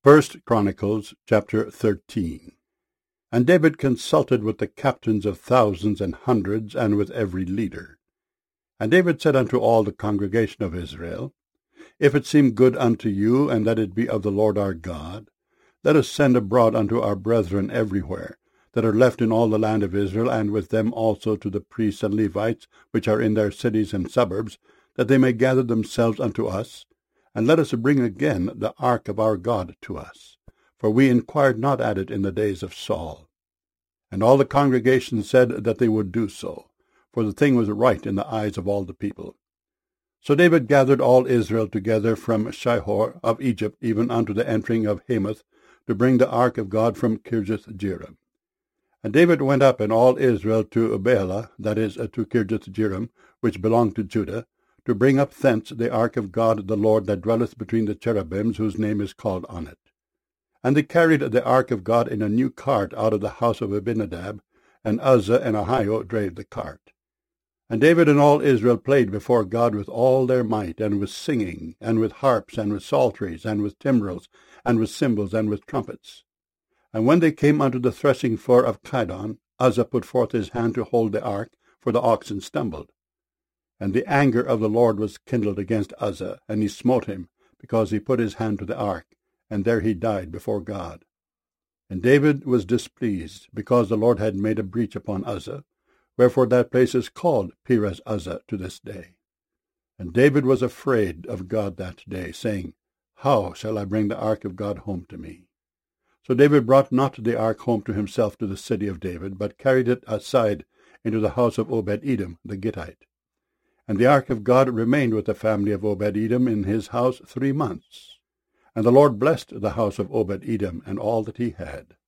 First Chronicles chapter 13. And David consulted with the captains of thousands and hundreds, and with every leader. And David said unto all the congregation of Israel, If it seem good unto you, and that it be of the Lord our God, let us send abroad unto our brethren everywhere, that are left in all the land of Israel, and with them also to the priests and Levites, which are in their cities and suburbs, that they may gather themselves unto us, and let us bring again the ark of our God to us. For we inquired not at it in the days of Saul. And all the congregation said that they would do so, for the thing was right in the eyes of all the people. So David gathered all Israel together from Shihor of Egypt even unto the entering of Hamath, to bring the ark of God from Kirjath-jearim. And David went up and all Israel to Baalah, that is, to Kirjath-jearim, which belonged to Judah, to bring up thence the ark of God the Lord that dwelleth between the cherubims, whose name is called on it. And they carried the ark of God in a new cart out of the house of Abinadab, and Uzzah and Ahio drave the cart. And David and all Israel played before God with all their might, and with singing, and with harps, and with psalteries, and with timbrels, and with cymbals, and with trumpets. And when they came unto the threshing floor of Chidon, Uzzah put forth his hand to hold the ark, for the oxen stumbled. And the anger of the Lord was kindled against Uzzah, and he smote him, because he put his hand to the ark, and there he died before God. And David was displeased, because the Lord had made a breach upon Uzzah, wherefore that place is called Perez Uzzah to this day. And David was afraid of God that day, saying, How shall I bring the ark of God home to me? So David brought not the ark home to himself to the city of David, but carried it aside into the house of Obed-Edom the Gittite. And the ark of God remained with the family of Obed-Edom in his house 3 months. And the Lord blessed the house of Obed-Edom and all that he had.